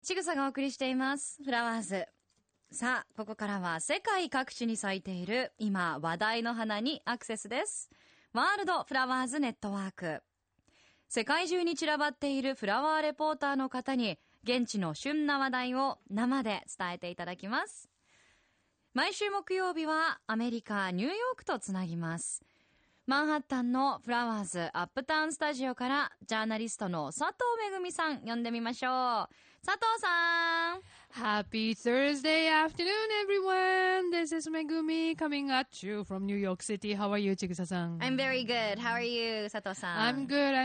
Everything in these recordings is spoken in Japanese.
ちぐさがお送りしていますフラワーズ。さあ、ここからは世界各地に咲いている今話題の花にアクセスです。ワールドフラワーズネットワーク。世界中に散らばっているフラワーレポーターの方に現地の旬な話題を生で伝えていただきます。毎週木曜日はアメリカ・ニューヨークとつなぎます。マンハッタンのフラワーズアップタウンスタジオからジャーナリストの佐藤めぐみさん呼んでみましょう。佐藤さん。 Happy Thursday afternoon, everyone. This is Megumi coming at you from New York City. How are you, Chigusa-san? I'm very good. How are you, 佐藤さん。 I'm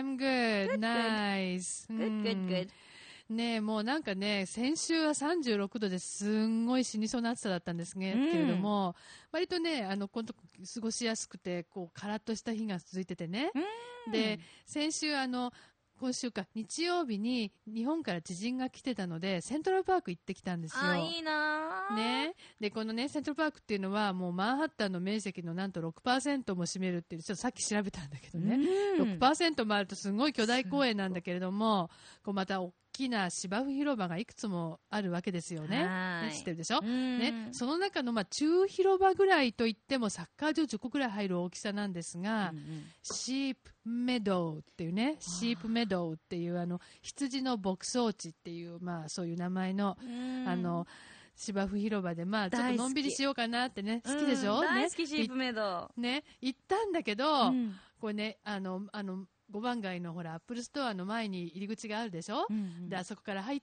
good. Nice. Good. ねえ、もうなんかね、先週は36度ですんごい死にそうな暑さだったんですね、けれども、割とね、このとこ過ごしやすくて、こう、カラッとした日が続いててね。で、先週今週か、日曜日に日本から知人が来てたので、セントラルパーク行ってきたんですよ。 あ、いいなぁ。 ね。で、このね、セントラルパークっていうのは、もうマンハッタンの面積のなんと 6% も占めるっていう、ちょっとさっき調べたんだけどね。6% もあるとすごい巨大公園なんだけれども、こうまた大きな芝生広場がいくつもあるわけですよね。知ってるでしょ、ね。その中の中広場ぐらいといってもサッカー場10個ぐらい入る大きさなんですが、シープメドウっていうね、シープメドウっていう羊の牧草地っていう、そういう名前の、芝生広場で、ちょっとのんびりしようかなってね、好きでしょ、 大好き、シープメドウ。 ね、行ったんだけど、これね、5番街のほら、アップルストアの前に入り口があるでしょ、で、あそこから入って、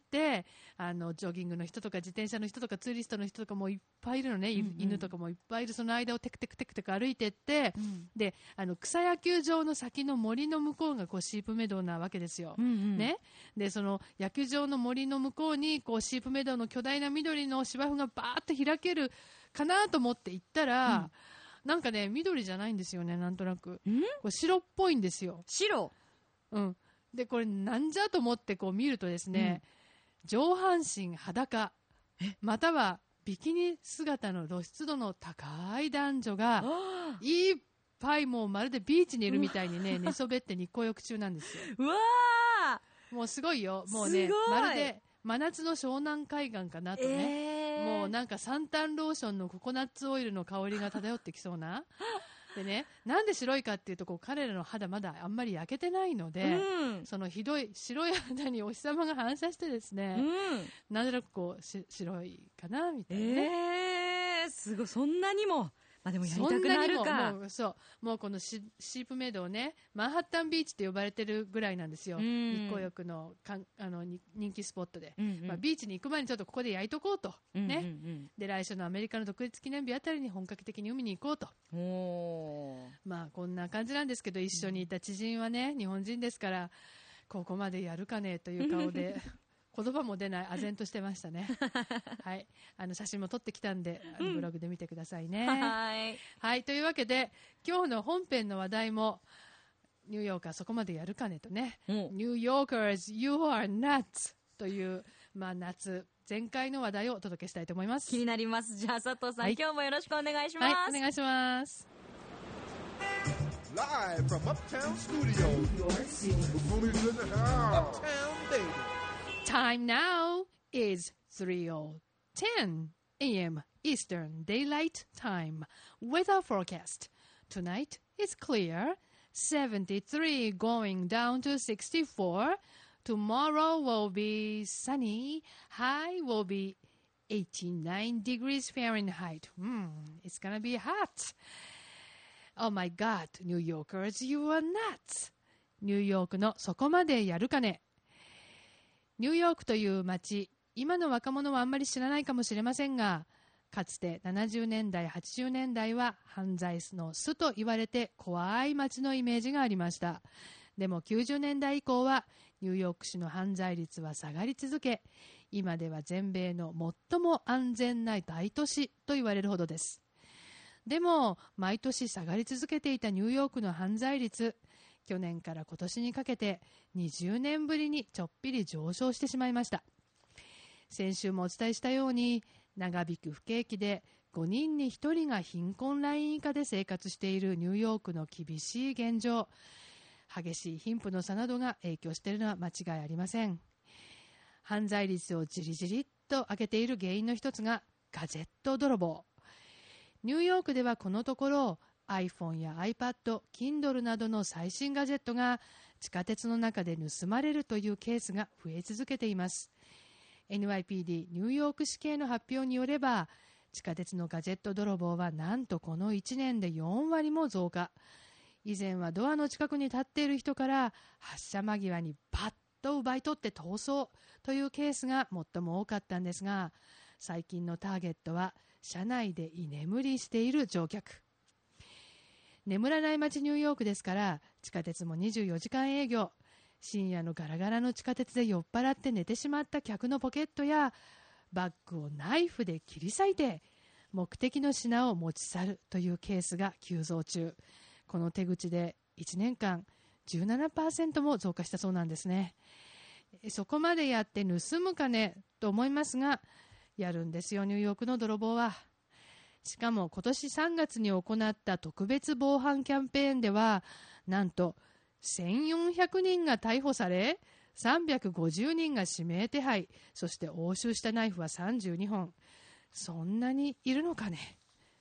ジョギングの人とか自転車の人とかツーリストの人とかもいっぱいいるのね、犬とかもいっぱいいる、その間をテクテク歩いてって、で、草野球場の先の森の向こうがこうシープメドウなわけですよ。ね。で、その野球場の森の向こうに、こうシープメドウの巨大な緑の芝生がバーッと開けるかなと思って行ったら、なんかね、緑じゃないんですよね、なんとなく。これ白っぽいんですよ。 白。 で、これなんじゃと思ってこう見るとですね、上半身裸、またはビキニ姿の露出度の高い男女が、いっぱいもうまるでビーチにいるみたいにね、寝そべって日光浴中なんですよ。 うわー！もうすごいよ。もうね、まるで真夏の湘南海岸かなとね。もうなんかサンタンローションのココナッツオイルの香りが漂ってきそうな。でね、なんで白いかっていうと、こう彼らの肌まだあんまり焼けてないので、そのひどい白い肌にお日様が反射してですね、なんとなくこう白いかなみたいなね。 すごい、そんなにも。でもやりたくなるか。 もうこのシープメイドをね、マンハッタンビーチって呼ばれてるぐらいなんですよ。日光浴の人気スポットで。ビーチに行く前にちょっとここで焼いとこうと。ね。で、来週のアメリカの独立記念日あたりに本格的に海に行こうと。こんな感じなんですけど、一緒にいた知人はね、日本人ですから、ここまでやるかねという顔で、言葉も出ない、唖然としてましたね。はい。写真も撮ってきたんで、ブログで見てくださいね。はい。というわけで、今日の本編の話題も、ニューヨークはそこまでやるかねとね。New Yorkers, you are nuts! という、夏全開の話題をお届けしたいと思います。 気になります。じゃあ、佐藤さん、今日もよろしくお願いします。 はい、お願いします。 Live from Uptown Studios, New York City. Movies in the house. Uptown Baby.Time now is 3:10 a.m. Eastern Daylight Time. Weather forecast. Tonight is clear. 73 going down to 64. Tomorrow will be sunny. High will be 89 degrees Fahrenheit. It's gonna be hot. Oh my God, New Yorkers, you are nuts. ニューヨークのそこまでやるかね。ニューヨークという街、今の若者はあんまり知らないかもしれませんが、かつて70年代、80年代は犯罪の巣と言われて怖い街のイメージがありました。でも90年代以降はニューヨーク市の犯罪率は下がり続け、今では全米の最も安全な大都市と言われるほどです。でも、毎年下がり続けていたニューヨークの犯罪率、去年から今年にかけて20年ぶりにちょっぴり上昇してしまいました。先週もお伝えしたように、長引く不景気で5人に1人が貧困ライン以下で生活しているニューヨークの厳しい現状、激しい貧富の差などが影響しているのは間違いありません。 犯罪率をじりじりっと上げている原因の一つがガジェット泥棒。ニューヨークではこのところ iPhone や iPad、Kindle などの最新ガジェットが地下鉄の中で盗まれるというケースが増え続けています。NYPD ニューヨーク市警の発表によれば、地下鉄のガジェット泥棒はなんとこの1年で4割も増加。以前はドアの近くに立っている人から発車間際にパッと奪い取って逃走というケースが最も多かったんですが、最近のターゲットは車内で居眠りしている乗客。眠らない街ニューヨークですから、地下鉄も24時間営業。深夜のガラガラの地下鉄で酔っ払って寝てしまった客のポケットやバッグをナイフで切り裂いて目的の品を持ち去るというケースが急増中。この手口で1年間 17% も増加したそうなんですね。そこまでやって盗むかねと思いますが、やるんですよニューヨークの泥棒は。しかも今年3月に行った特別防犯キャンペーンでは、なんと1400人が逮捕され、350人が指名手配、そして押収したナイフは32本。そんなにいるのかね。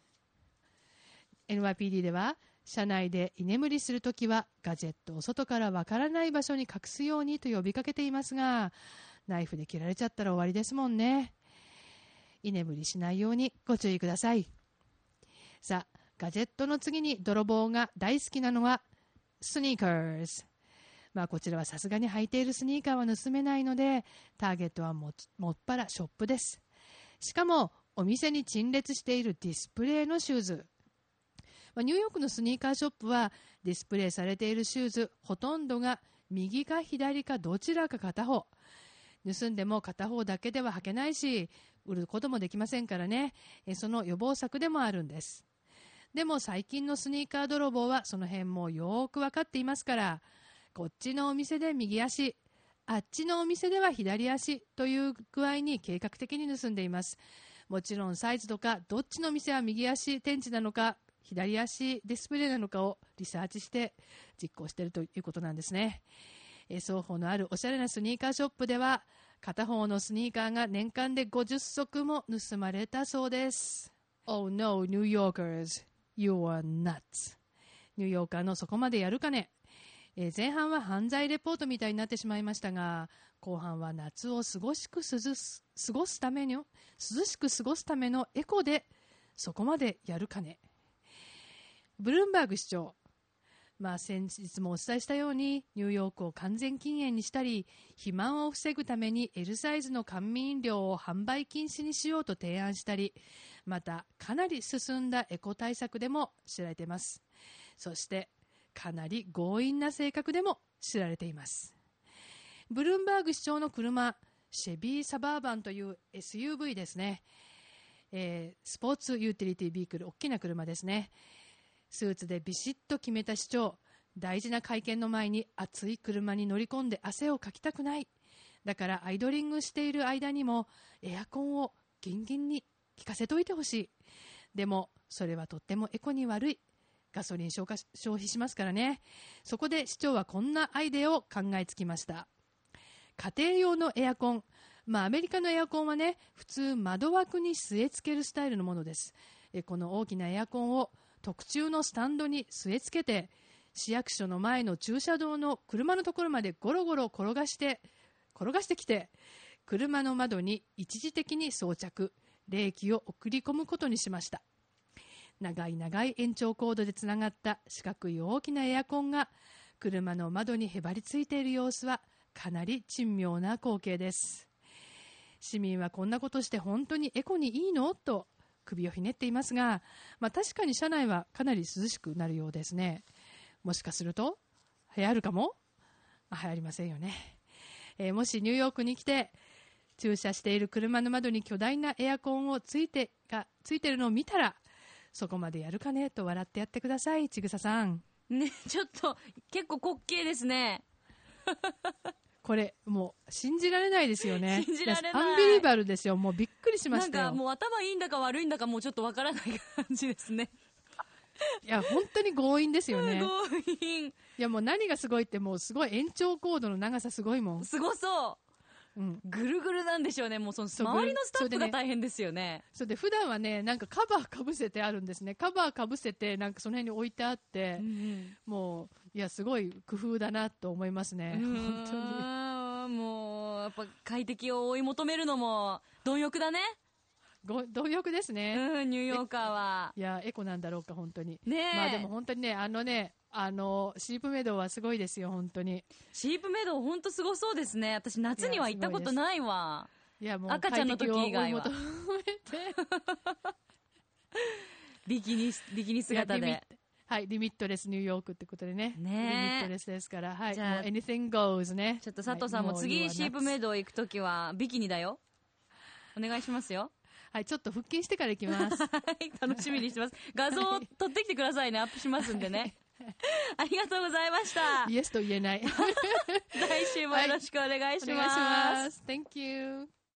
NYPD では車内で居眠りするときはガジェットを外からわからない場所に隠すようにと呼びかけていますが、ナイフで切られちゃったら終わりですもんね。居眠りしないようにご注意ください。さあ、ガジェットの次に泥棒が大好きなのはスニーカーズ。こちらはさすがに履いているスニーカーは盗めないので、ターゲットはもっぱらショップです。しかもお店に陳列しているディスプレイのシューズ。ニューヨークのスニーカーショップはディスプレイされているシューズほとんどが右か左かどちらか片方。盗んでも片方だけでは履けないし、売ることもできませんからね。その予防策でもあるんです。でも最近のスニーカー泥棒はその辺もよく分かっていますから、こっちのお店で右足、あっちのお店では左足という具合に計画的に盗んでいます。もちろんサイズとかどっちの店は右足展示なのか左足ディスプレイなのかをリサーチして実行しているということなんですね。双方のあるおしゃれなスニーカーショップでは、片方のスニーカーが年間で50足も盗まれたそうです。 Oh no, New Yorkers, you are nuts。 ニューヨーカーのそこまでやるかね。前半は犯罪レポートみたいになってしまいましたが、後半は夏を涼しく過ごすためのエコでそこまでやるかね。ブルームバーグ市長、先日もお伝えしたようにニューヨークを完全禁煙にしたり、肥満を防ぐために L サイズの甘味飲料を販売禁止にしようと提案したり、またかなり進んだエコ対策でも知られています。そしてかなり強引な性格でも知られています。ブルームバーグ市長の車、シェビーサバーバンという SUV ですね。スポーツユーティリティビークル、大きな車ですね。スーツでビシッと決めた市長、大事な会見の前に暑い車に乗り込んで汗をかきたくない。だからアイドリングしている間にもエアコンをギンギンに効かせといてほしい。でもそれはとってもエコに悪い。ガソリン消費しますからね。そこで市長はこんなアイデアを考えつきました。家庭用のエアコン、アメリカのエアコンはね、普通窓枠に据え付けるスタイルのものです。この大きなエアコンを特注のスタンドに据え付けて、市役所の前の駐車場の車のところまでゴロゴロ転がしてきて、車の窓に一時的に装着、冷気を送り込むことにしました。長い延長コードでつながった四角い大きなエアコンが車の窓にへばりついている様子はかなり珍妙な光景です。市民はこんなことして本当にエコにいいのと首をひねっていますが、確かに車内はかなり涼しくなるようですね。もしかすると流行るかも。流行りませんよね。もしニューヨークに来て駐車している車の窓に巨大なエアコンをついてるのを見たら、そこまでやるかねと笑ってやってください。ちぐささんね、ちょっと結構滑稽ですね。 これもう信じられないですよね。 信じられない。 アンビリバルですよ。もうびっくりしましたよ。 なんかもう頭いいんだか悪いんだかもうちょっとわからない感じですね。 いや本当に強引ですよね。 強引。 いやもう何がすごいって、もうすごい延長コードの長さすごいもん。 すごそう。 ぐるぐるなんでしょうね。もうそのそう周りのスタッフがそれでね大変ですよね。 それで普段はね、なんかカバーかぶせてあるんですね。カバーかぶせて、なんかその辺に置いてあって、もう、いや、すごい工夫だなと思いますね。本当に。 もう、やっぱ快適を追い求めるのも、貪欲だね。 貪欲ですね。 ニューヨーカーは。 いや、エコなんだろうか、本当に。 ねえ。 まあでも本当にね、シープメドウはすごいですよ、本当に。 シープメドウ本当すごそうですね。私夏には行ったことないわ。 いや、もう赤ちゃんの時以外は。 快適を追い求めてビキニ姿で。 はい、リミットレスニューヨークってことでね。リミットレスですから。はい、 じゃあもう anything goes ね。 ちょっと佐藤さんも次シープメドウ行くときはビキニだよ。お願いしますよ。 はい、ちょっと腹筋してから行きます。 はい、楽しみにしてます。画像を撮ってきてくださいね。アップしますんでね。ありがとうございました。 イエスと言えない。 来週もよろしくお願いします。 お願いします。Thank you.